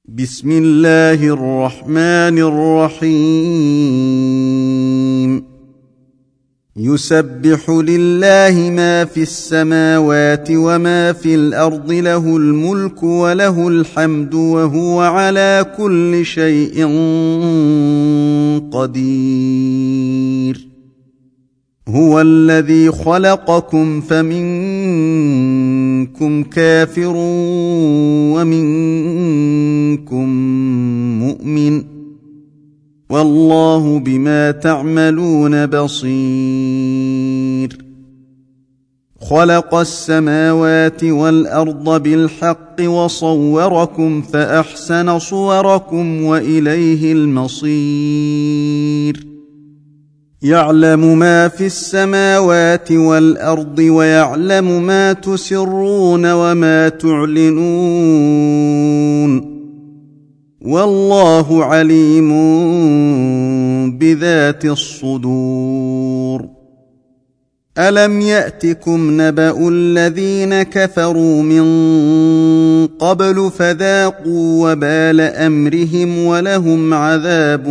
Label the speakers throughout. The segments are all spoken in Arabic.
Speaker 1: بسم الله الرحمن الرحيم يسبح لله ما في السماوات وما في الأرض له الملك وله الحمد وهو على كل شيء قدير هو الذي خلقكم فمنكم كافر ومنكم مؤمن والله بما تعملون بصير خلق السماوات والأرض بالحق وصوركم فأحسن صوركم وإليه المصير يعلم ما في السماوات والأرض ويعلم ما تسرون وما تعلنون والله عليم بذات الصدور ألم يأتكم نبأ الذين كفروا من قبل فذاقوا وبال أمرهم ولهم عذاب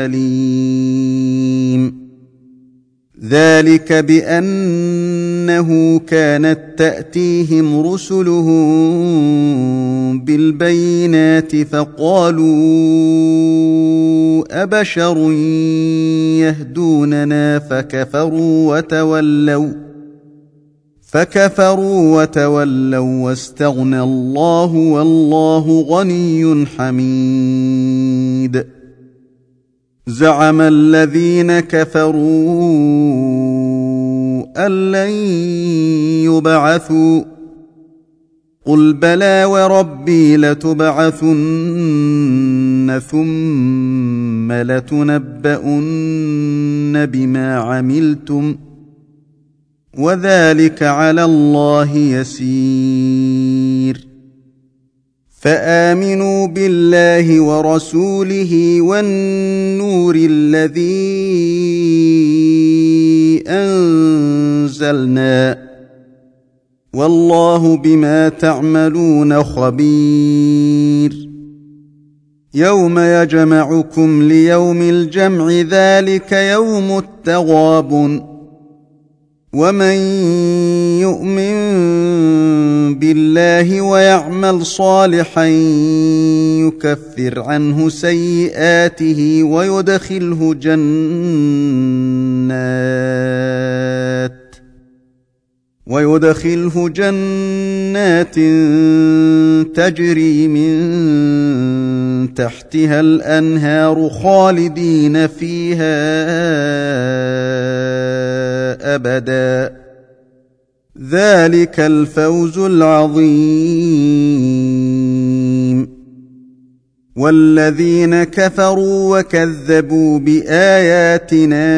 Speaker 1: أليم ذلك بأنه كانت تأتيهم رسلهم بالبينات فقالوا أبشر يهدوننا فكفروا وتولوا واستغنى الله والله غني حميد زعم الذين كفروا أن لن يبعثوا قل بلى وربي لتبعثن ثم لتنبؤن بما عملتم وذلك على الله يسير فآمنوا بالله ورسوله والنور الذي أنزلنا والله بما تعملون خبير يوم يجمعكم ليوم الجمع ذلك يوم التغابن ومن يؤمن بالله ويعمل صالحا يكفر عنه سيئاته ويدخله جنات تجري من تحتها الأنهار خالدين فيها أبدا ذلك الفوز العظيم والذين كفروا وكذبوا بآياتنا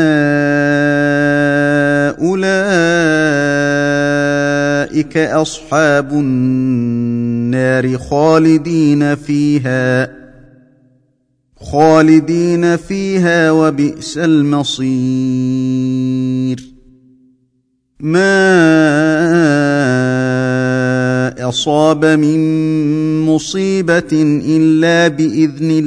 Speaker 1: أولئك أصحاب النار خالدين فيها وبئس المصير ما أصاب من مصيبة إلا بإذن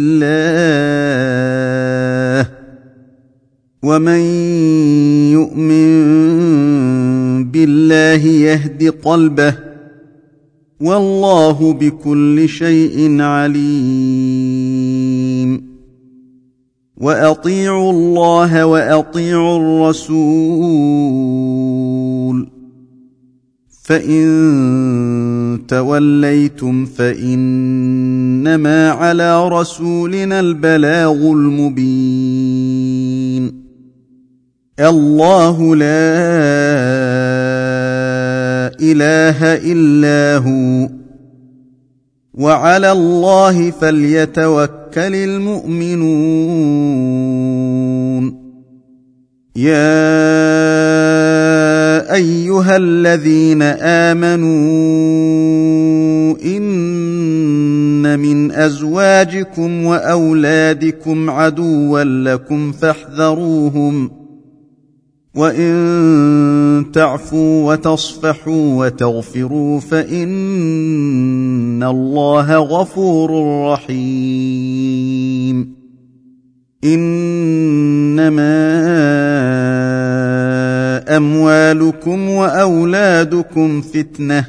Speaker 1: الله ومن يؤمن بالله يهد قلبه والله بكل شيء عليم وأطيعوا الله وأطيعوا الرسول فإن توليتم فإنما على رسولنا البلاغ المبين الله لا إله إلا هو وعلى الله فليتوكل المؤمنون يا أيها الذين آمنوا إن من أزواجكم وأولادكم عدوا لكم فاحذروهم وان تعفوا وتصفحوا وتغفروا فان الله غفور رحيم. انما اموالكم واولادكم فتنه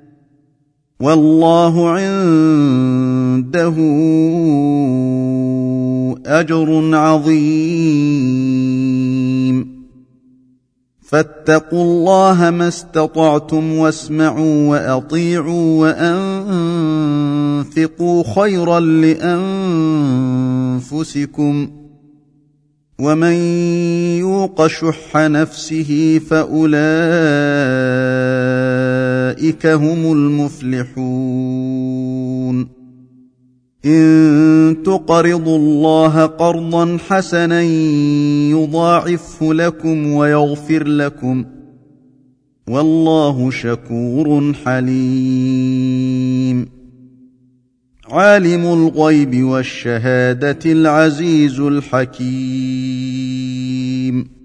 Speaker 1: والله عنده اجر عظيم. فاتقوا الله ما استطعتم واسمعوا واطيعوا وانفقوا خيرا لانفسكم ومن يوق شح نفسه فاولئك هم المفلحون. ان تقرضوا الله قرضا حسنا يضاعفه لكم ويغفر لكم والله شكور حليم. عالم الغيب والشهاده العزيز الحكيم.